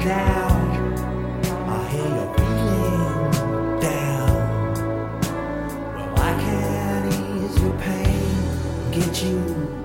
Now I hear you're feeling down. Well, I can ease your pain, get you